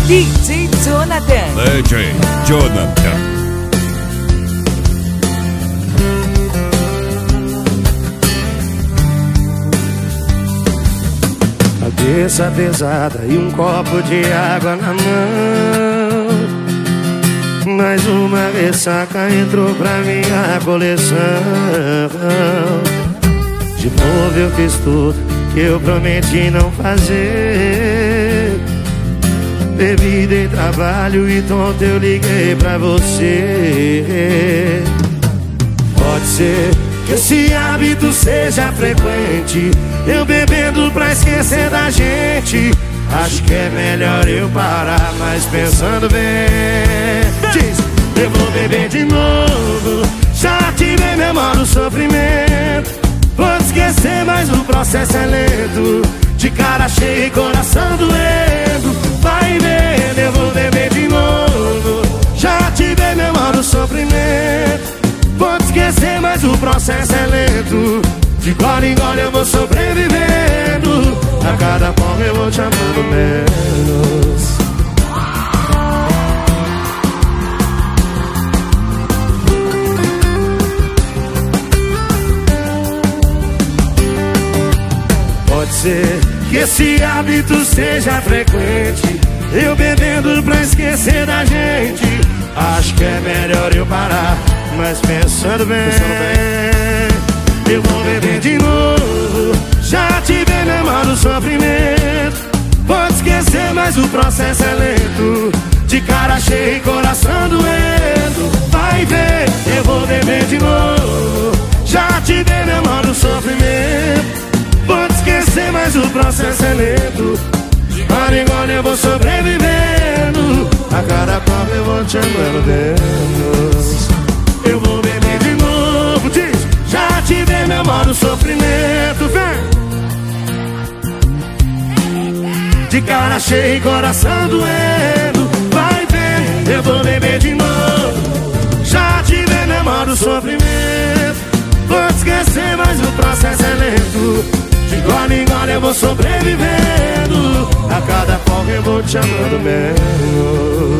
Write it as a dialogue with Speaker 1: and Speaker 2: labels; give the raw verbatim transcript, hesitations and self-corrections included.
Speaker 1: D J Jonathan.
Speaker 2: D J Jonathan.
Speaker 3: Cabeça pesada e um copo de água na mão. Mais uma ressaca entrou pra minha coleção. De novo eu fiz tudo que eu prometi não fazer. Bebida e trabalho e tonto eu liguei pra você. Pode ser que esse hábito seja frequente, eu bebendo pra esquecer da gente. Acho que é melhor eu parar, mas pensando bem, diz, eu vou beber de novo. Já tive memória do sofrimento. Vou esquecer, mas o processo é lento. De cara cheia e coração doendo. Vai vendo, eu vou beber de novo. Já tive memória do sofrimento. Vou te esquecer, mas o processo é lento. De gole em gole eu vou sobrevivendo. A cada forma eu vou te amando menos. Pode ser que esse hábito seja frequente, eu bebendo pra esquecer da gente. Acho que é melhor eu parar, mas pensando bem, eu vou beber de novo. Já tive memória do sofrimento. Pode esquecer, mas o processo é lento. De cara cheia e coração doendo. Vai ver, eu vou beber de novo. Já tive memória do sofrimento. Pode esquecer, mas o processo é lento. De gole em gole eu vou sobrevivendo. A cada copo eu vou te amando menos. Eu vou beber de novo, diz. Já tive memória do sofrimento, vem. De cara cheia e coração doendo. Vai ver, eu vou beber de novo. Já tive memória do sofrimento. Vou te esquecer, mas o processo é lento. De gole em gole eu vou sobrevivendo. A cada forma eu vou te amando menos.